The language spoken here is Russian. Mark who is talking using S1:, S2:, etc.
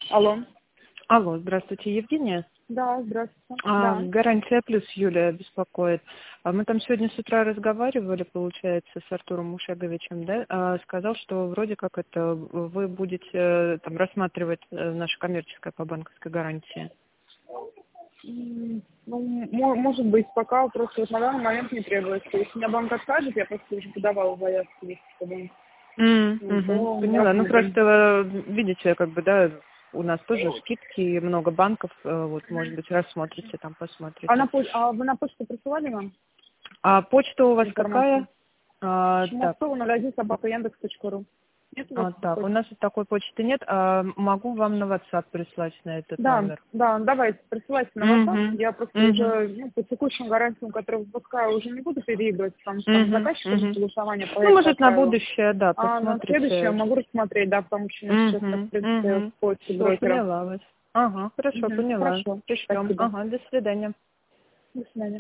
S1: Алло.
S2: Алло, здравствуйте, Евгения.
S1: Да, здравствуйте. Да.
S2: Гарантия плюс Юлия беспокоит. Мы там сегодня с утра разговаривали, получается, с Артуром Мушаговичем, да? Сказал, что вроде как это вы будете там рассматривать наше коммерческое по банковской гарантии.
S1: Ну, может быть, пока просто вот на данный момент не требуется. Если меня банк откажет, я просто уже подавала заявку в банк.
S2: Поняла. Ну просто видите, как бы, да, у нас тоже скидки, много банков, вот, может быть, рассмотрите, там посмотрите.
S1: А вы на почту присылали нам
S2: А почта у вас
S1: информацию?
S2: какая? Так.
S1: Шумовцова01@yandex.ru. Нет у вас
S2: Так, у
S1: почты?
S2: нас такой почты нет. Могу вам на WhatsApp прислать на этот
S1: Да,
S2: номер.
S1: да, давайте, присылайте на WhatsApp. Я просто уже по текущим гарантиям, которые выпускаю, уже не буду переигрывать, потому что там заказчик уже согласование проекта
S2: Ну, может, на
S1: отправил.
S2: будущее, да,
S1: А на
S2: посмотрите.
S1: следующее могу рассмотреть, да, потому что у меня сейчас, так, в принципе, в поиске
S2: Всё,
S1: брокера.
S2: поняла вас. Ага, хорошо, поняла.
S1: Хорошо,
S2: Пришлем.
S1: спасибо.
S2: Ага, до свидания.
S1: До свидания.